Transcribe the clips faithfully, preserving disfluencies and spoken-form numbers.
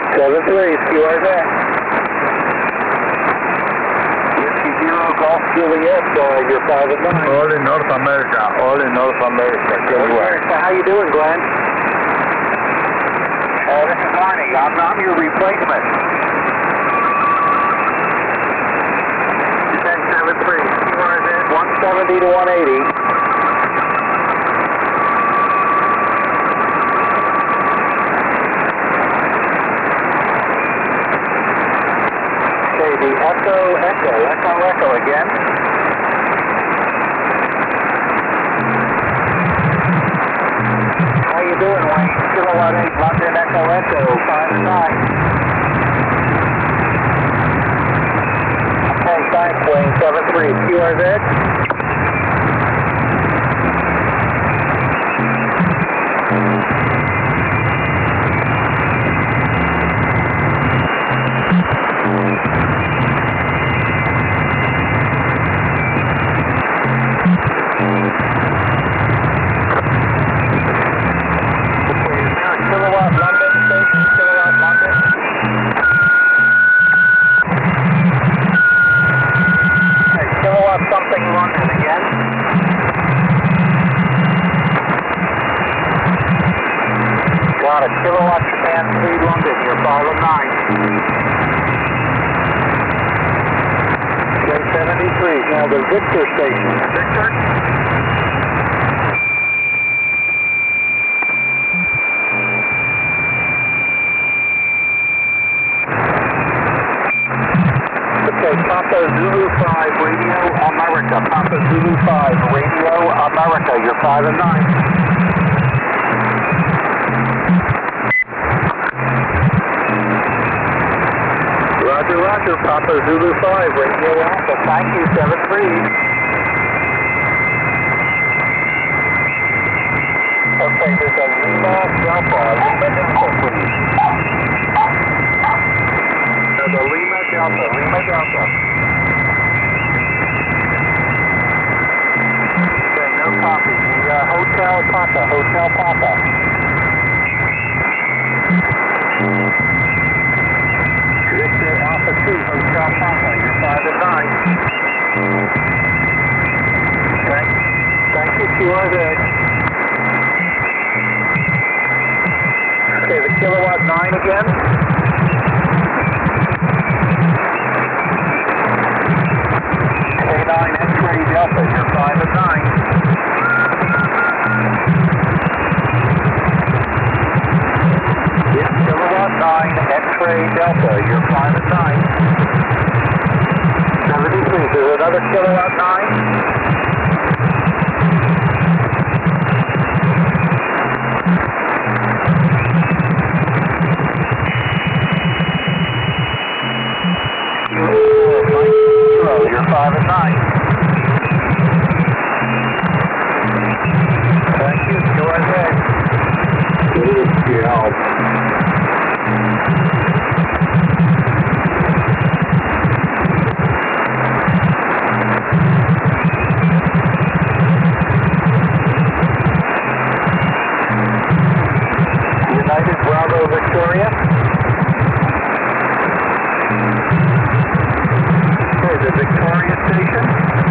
seven three, Q R Z. Yankee Zero Golf Juliet, uh, you're five and nine. All in North America, all in North America. Anyway. How you doing, Glenn? Uh, this is Arnie. I'm, I'm your replacement. ten seven three, Q R Z, one seventy to one eighty. Okay, the Echo, Echo, Echo, Echo again. How you doing, Wayne? Kilowatt eight, London Echo Echo, five and nine. Okay, thanks, Wayne, seven three, Q R Z. Kilowatt London station, Kilowatt London. Okay, Kilowatt something London again. Got it, Kilowatt Japan three London, you're five and nine. J seventy-three, now the Victor station. Victor? Okay, Papa Zulu five, Radio America. Papa Zulu five, Radio America. You're five and nine. Roger, Roger. Papa Zulu five, Radio Alpha. Thank you, seven three. Okay, there's a Lima Delta. Lima Delta, please. There's a Lima Delta, Lima Delta. Okay, no copy. The uh, Hotel Papa, Hotel Papa. Victor Alpha two, Hotel Papa, you're five and nine. Thank, thank you, Q R Z. Okay, the Kilowatt nine again. K nine X-ray Delta, you're five and nine. Yes, Kilowatt nine X-ray Delta, you're five and nine. seventy-three, there's another Kilowatt nine. You're five and nine. Thank you, Q R Z. Good help. United Bravo Victoria. The Victoria Station.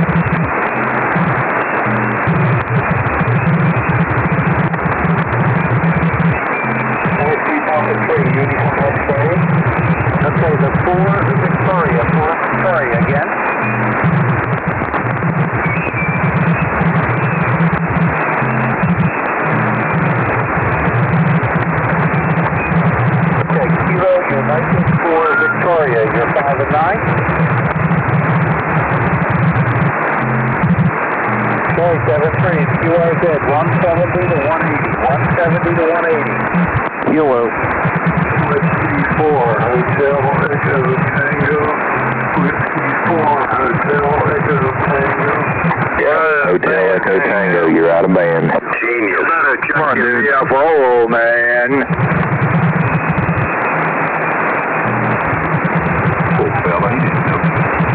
four three Papa three, Uniform X-ray. Okay, the four Victoria, four Victoria again. Okay, Kilo United four Victoria, you're five and nine. Okay, seven three, Q R Z, one seventy to one eighty, one seventy to one eighty. Kilo. Whiskey four, Hotel Echo Tango. Whiskey four, Hotel Echo Tango. Yeah, Hotel Echo Tango, you're out of band. Genius. Come on, dude. Yeah, roll, man. Poor fella, he didn't know.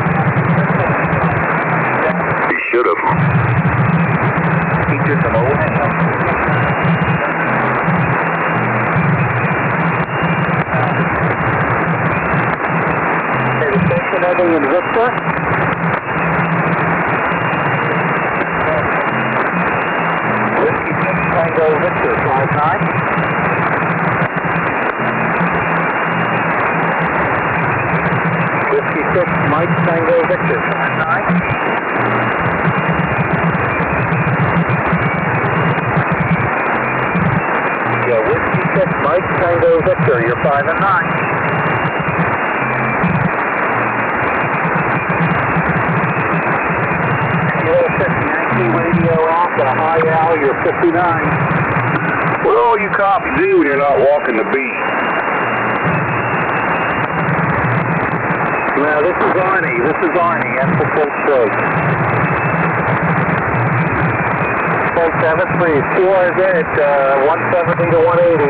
He should have. He took some old hand. ending in Victor. Whiskey six Tango Victor, five nine. Whiskey six Mike Tango Victor, five nine. Yeah, Whiskey six Mike Tango Victor, you're five and nine. Kilo six Yankee radio off at a high Al, you're fifty-nine. What all you cops do when you're not walking the beat? Now this is Arnie, this is Arnie, that's the full stroke. Full seven three, Q R Z at uh, one seventy to one eighty.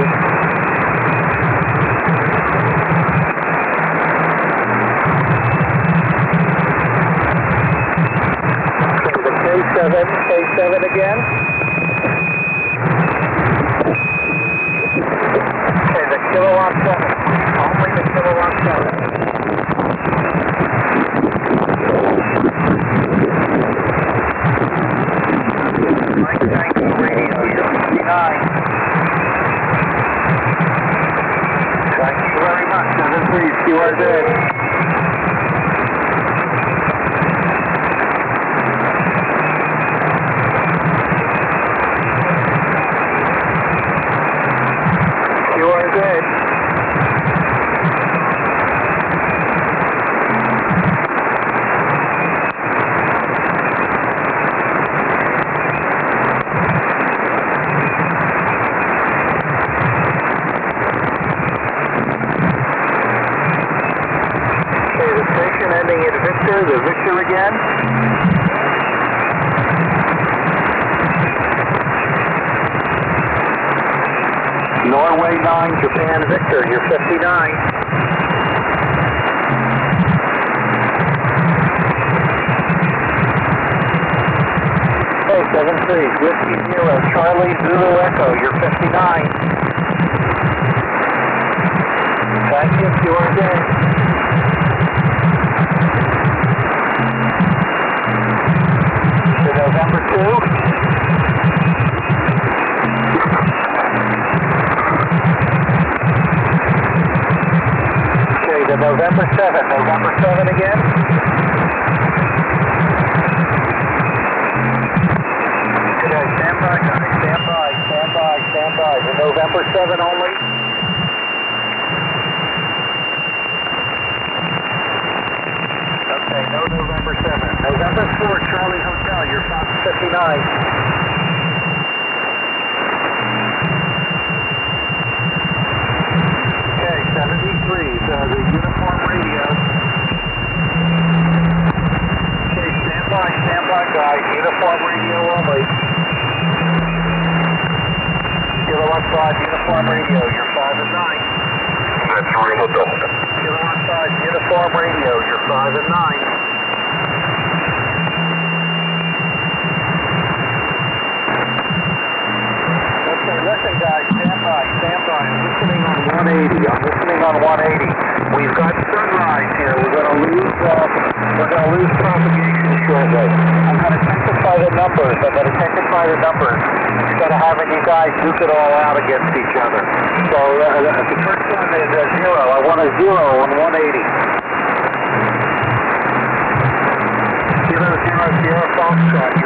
Okay, the K seven, K seven again. Okay, the kilowatt seven, only the kilowatt seven. Mike Yankee radio, you're fifty-nine. Thank you very much, seven three, Q R Z. Q R Z. Ending in Victor, the Victor again. Norway nine, Japan Victor, you're fifty-nine. Okay, seven three, Whiskey zero, Charlie Zulu Echo, you're fifty-nine. Thank you, Q R Z. November two. Okay, the November seven. November seven again. Okay, stand by, guys. Stand by, stand by, stand by. The November seven only. Okay, no November seven. November four, Charlie Hotel, you're Fox fifty-nine. Okay, seventy-three, so the uniform radio. Okay, stand by, stand by, guys. Uniform radio only. Kilowatt five, uniform radio, you're five and nine. That's real adult. Kilowatt five, uniform radio, you're five and nine. Okay, listen guys, stand by, stand by. I'm listening on one eighty. I'm listening on one eighty. We've got sunrise here. We're going to lose, uh, we're going to lose propagation shortly. I'm going to testify the numbers. I'm going to testify the numbers. Instead of having you guys duke it all out against each other. So uh, the first one is a zero. I want a zero on one eighty. Zero, zero, zero, phone shot.